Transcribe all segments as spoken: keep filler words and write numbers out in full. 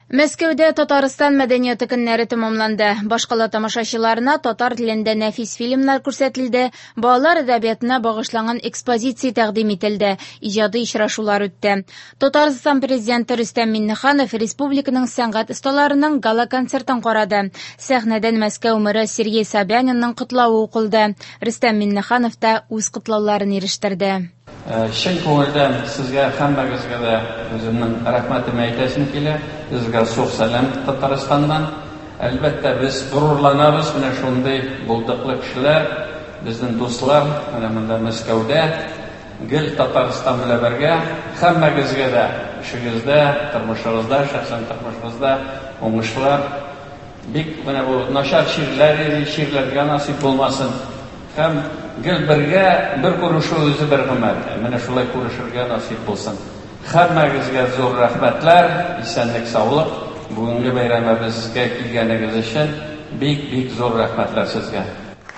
Мәскәүдә Татарстан мәдәнияте көннәре тәмамланды. Башкала тамашачыларына татар телендә нәфис фильмнар күрсәтелде, балалар әдәбиятына багышланган экспозиция тәкъдим ителде, иҗади очрашулар үтте. Татарстан президенты Рөстәм Миңнеханов республиканың сәнгать осталарының гала-концертын карады. Сәхнәдән Мәскәү мэры Сергей Собянинның котлавы укылды. Рөстәм Миңнеханов та үз котлауларын ирештерде. Шын күңелдән сезгә һәммәгезгә дә үземнең рәхмәтемне әйтәсем килә. Сезгә зур сәлам Татарстаннан. Әлбәттә без горурланабыз менә шундый булдыклы кешеләр, безнең дуслар менә монда Мәскәүдә, гел Татарстан белән бергә. Һәммәгезгә дә эшегездә, тормышыгызда, шәхсән тормышыгызда уңышлар. Бик менә бу начар ширләр, ширләргә насип булмасын. Һәм гел бергә бер күрешү үзе бер гомер. Менә шулай күрешергә насип булсын. Һәммәгезгә зур рәхмәтләр, исәнлек, саулык. Бүгенге бәйрәмебезгә килгәнегез өчен бик-бик зур рәхмәтләр сезгә.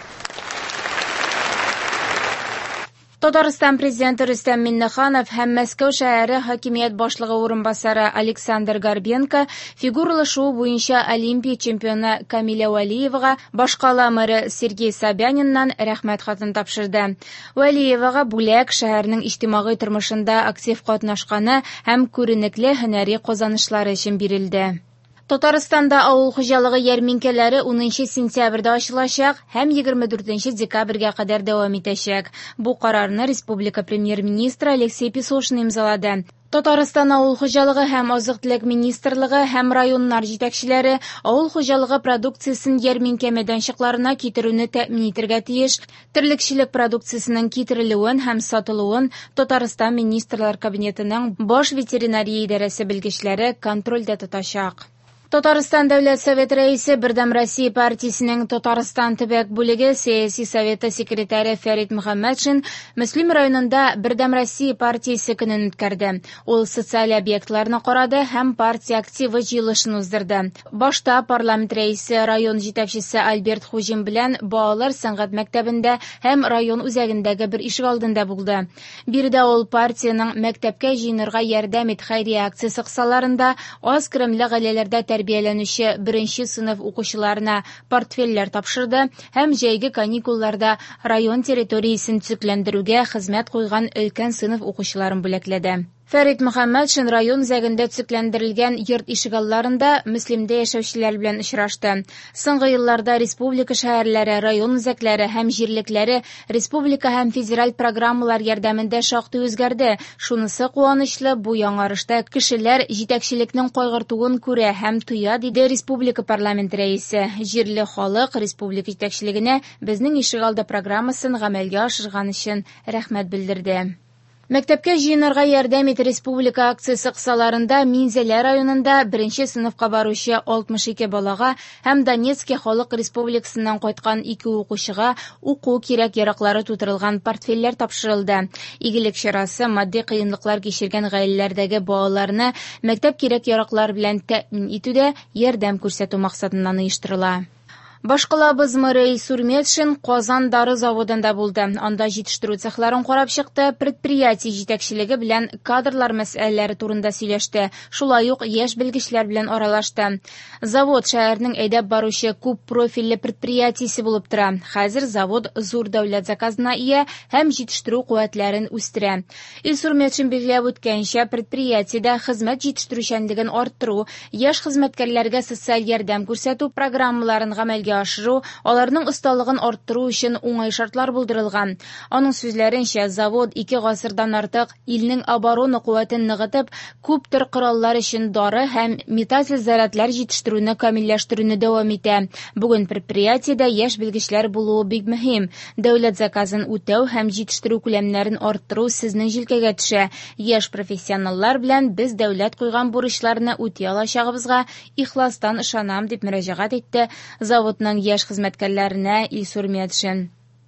Татарстан президенты Рөстәм Миңнеханов һәм Мәскәү шәһәре хакимият башлыгы урынбасары Александр Горбенко фигуралы шоу буенча Олимпия чемпионы Камиля Вәлиевага башкала мэры Сергей Собяниннан рәхмәт хатын тапшырды. Вәлиевага бүләк шәһәрнең иҗтимагый тормышында актив катнашканы һәм күренекле һөнәри казанышлары өчен бирелде. Татарстанда авыл хуҗалыгы ярминкәләре унынчы сентябрьдә ачылачак һәм егерме дүртенче декабрьгә кадәр дәвам итәчәк. Бу карарны республика премьер-министры Алексей Песошин имзалады. Татарстан авыл хуҗалыгы һәм азык-төлек министрлыгы һәм районнар җитәкчеләре авыл хуҗалыгы продукциясын ярминкә мәйданчыкларына китерүне тәэмин итәргә тиеш. Терлекчелек продукциясының китерелүен һәм сатылуын Татарстан министрлар кабинетының баш ветеринария идарәсе белгечләре контрольдә тотачак. Татарстан Дәүләт Советы рәисе Бердәм Россия партиясенең Татарстан төбәк бүлеге сәяси советы секретаре Фәрит Мөхәммәтшин Мөслим районында Бердәм Россия партиясе көнен үткәрде. Ул социаль объектларны карады һәм партия активы җыелышын уздырды. Башта парламент рәисе район җитәкчесе Альберт Хуҗин белән балалар сәнгать мәктәбендә һәм район үзәгендәге бер ишек алдында булды. Биредә ул партияның мәктәпкә җыенырга ярдәм ит хәйрия акциясе кысаларында аз керемле гаиләләрдә тәрбияләнүче беренче сыйныф укучыларына портфельләр тапшырды һәм җәйге каникулларда район территориясен төзекләндерүгә хезмәт куйган өлкән сыйныф укучыларын бүләкләде. Фәрит Мөхәммәтшин район үзәгендә төзекләндерелгән йорт ишегалларында Мөслимдә яшәүчеләр белән очрашты. Соңгы елларда республика шәһәрләре, район үзәкләре һәм җирлекләре республика һәм федераль программалар ярдәмендә шактый үзгәрде. Шунысы куанычлы, бу яңарышта кешеләр җитәкчелекнең кайгыртуын күрә һәм туя, диде республика парламент рәисе. Җирле халык республика җитәкчелегенә безнең ишегалда программасын гамәлгә ашырган өчен рәхмәт белдерде. Мәктәпкә җыенырга ярдәм ит республика акциясе кысаларында Минзәлә районында беренче сыйныфка баручы алтмыш ике балага һәм Донецк халык республикасыннан кайткан ике укучыга уку кирәк-яраклары тутырылган портфельләр тапшырылды. Игелек чарасы матди кыенлыклар кичергән гаиләләрдәге балаларны мәктәп кирәк-яраклар белән тәэмин итүдә ярдәм күрсәтү максатыннан оештырыла. Башкалабыз мэры Илсур Метшин Казан дары заводында булды. Анда җитештерү цехларын карап чыкты, предприятие җитәкчелеге белән кадрлар мәсьәләләре турында сөйләште. Шулай ук яшь белгечләр белән аралашты. Завод шәһәрнең әйдәп баручы күп профильле предприятиесе булып тора. Хәзер завод зур дәүләт заказына ия һәм җитештерү куәтләрен үстерә. Илсур Метшин билгеләп үткәнчә, предприятиедә хезмәт җитештерүчәнлеген арттыру, яшь хезмәткәрләргә социаль ярдәм күрсәтү программаларын гамәлгә ашыру, аларның осталыгын арттыру өчен уңай шартлар булдырылган. Аның сүзләренчә, завод ике гасырдан артык илнең оборона куәтен ныгытып, күптер кораллар өчен дары һәм металл зарядлар җитештерүне камилләштерүне дәвам итә. Бүген предприятиедә яшь белгечләр булуы бик мөһим. Дәүләт заказын үтәү һәм җитештерү күләмнәрен арттыру сезнең җилкәгә төшә. Яшь профессионаллар белән без дәүләт куйган бурычларны үти алачагыбызга ихластан ышанам, дип мөрәҗәгать итте заводның яшь хезмәткәрләренә Илсур Метшин.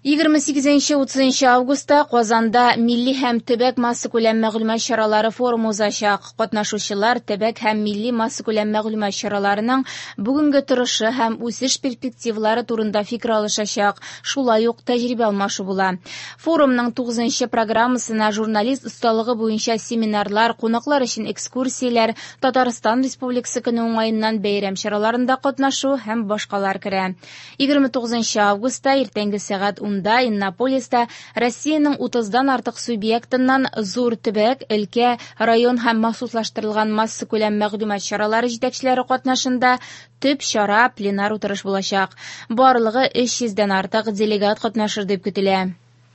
егерме сигезенче - утызынчы августта Казанда милли һәм төбәк масса күләм мәгълүмат чаралары форумы узачак. Катнашучылар төбәк һәм милли масса күләм мәгълүмат чараларының бүгенге торышы һәм үсеш перспективалары турында фикер алышачак. Шулай ук тәҗрибә алмашу була. Форумның тугызынчы программасына журналист осталыгы буенча семинарлар, кунаклар өчен экскурсияләр, Татарстан Республикасы көне уңаеннан бәйрәм чараларында катнашу һәм башкалар керә. егерме тугызынчы августта иртәнге сәгать унда Иннополиста Россиянең утыздан артык субъектыннан зур төбәк, өлкә, район һәм махсуслаштырылган масса күләм мәгълүмат чаралары җитәкчеләре катнашында төп чара пленар утырыш булачак. Барлыгы өч йөздән артык делегат катнашыр дип көтелә.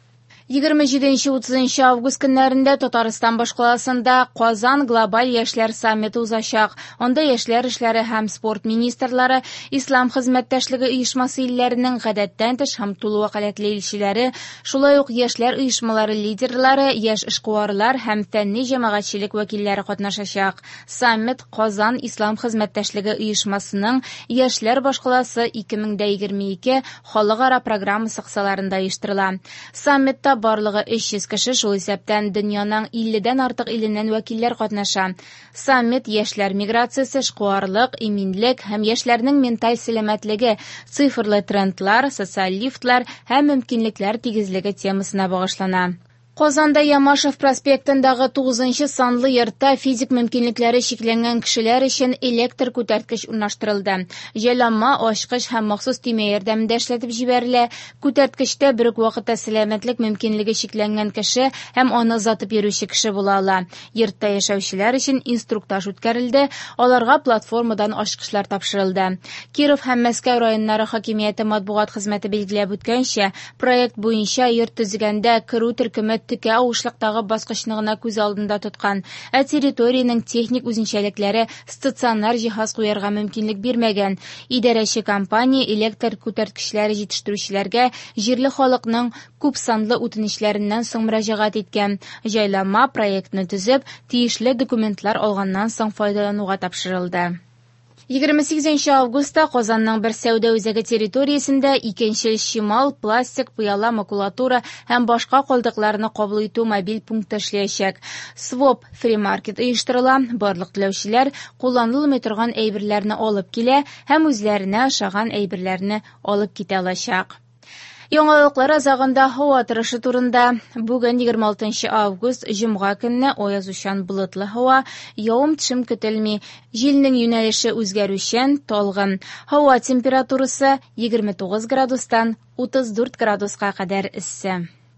егерме җиденче - утызынчы август көннәрендә Татарстан башкаласында Казан глобаль яшьләр саммиты узачак. Анда яшьләр эшләре һәм спорт министрлары, Ислам хезмәттәшлеге оешмасы илләренең гадәттән тыш һәм тулы вәкаләтле илчеләре, шулай ук яшьләр оешмалары лидерлары, яшь эшкуарлар һәм фәнни җәмәгатьчелек вәкилләре катнашачак. Саммит Казан Ислам хезмәттәшлеге оешмасының яшьләр башкаласы ике мең егерме ике халыкара программасы кысаларында оештырыла. Саммитта барлыгы өч йөз кеше, шул исәптән дөньяның илледән артык иленнән вәкилләр катнаша. Саммит яшьләр миграциясе, эшкуарлык, иминлек һәм яшьләрнең менталь сәламәтлеге, цифрлы трендлар, социаль лифтлар һәм мөмкинлекләр тигезлеге темасына багышлана. Казанда Ямашев проспектындагы тугызынчы санлы йортта физик мөмкинлекләре чикләнгән кешеләр өчен электр күтәрткеч урнаштырылды. Җайланма, ачкыч һәм махсус төймә ярдәмендә эшләтеп җибәрелә. Күтәрткечтә бер үк вакытта сәламәтлек мөмкинлеге чикләнгән кеше һәм аны озатып йөрүче кеше була ала. Йортта яшәүчеләр өчен инструктаж үткәрелде, аларга платформадан ачкычлар тапшырылды. Киров һәм Мәскәү районнары хакимияте матбугат хезмәте билгеләп үткәнчә, проект буенча йорт төзегәндә керү төркеме текә авышлыктагы баскычны гына күз алдында тоткан, ә территориянең техник үзенчәлекләре стационар җиһаз куярга мөмкинлек бирмәгән. Идарәче компания электр күтәрткечләре җитештерүчеләргә җирле халыкның күп санлы үтенечләреннән соң мөрәҗәгать иткән. Җайланма проектны төзеп, тиешле документлар алганнан соң файдалануга тапшырылды. егерме сигезенче августта Казанның бер сәүдә үзәге территориясендә икенче чимал, пластик, пыяла, макулатура һәм башка калдыкларны кабул итү мобиль пункты эшләячәк. Своп Free Market оештырыла. Барлык теләүчеләр кулланылмый торган әйберләрне алып килә һәм үзләренә ошаган әйберләрне алып китә алачак. Яңалыклар азагында һава торышы турында. Бүген егерме алтынчы август җомга көнне аязучан болытлы һава, явым-төшем көтелми. Җилнең юнәлеше үзгәрүчән, талгын. Һава температурасы егерме тугыз градустан утыз дүрт градуска кадәр эссе.